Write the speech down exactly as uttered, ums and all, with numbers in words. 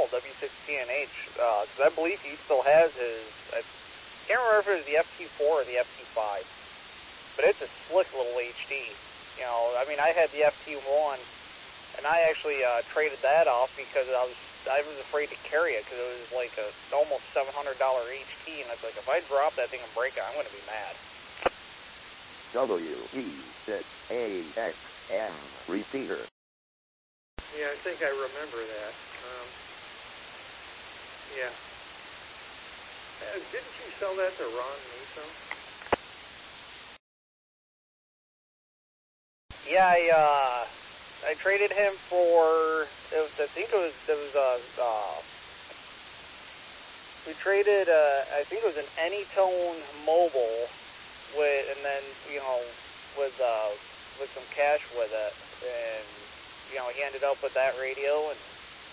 W sixteen H, because I believe he still has his, I can't remember if it was the F T four or the F T five, but it's a slick little H D. You know, I mean, I had the F T one, and I actually uh, traded that off because I was I was afraid to carry it because it was like a almost seven hundred dollar H T, and I was like, if I drop that thing and break it, I'm going to be mad. W E six A X M repeater. Yeah, I think I remember that. Um, yeah. Uh, didn't you sell that to Ron Niso? Yeah, I uh, I traded him for. It was, I think it was it was a. Uh, uh, we traded. Uh, I think it was an Anytone Mobile, with and then you know with uh, with some cash with it, and you know he ended up with that radio and.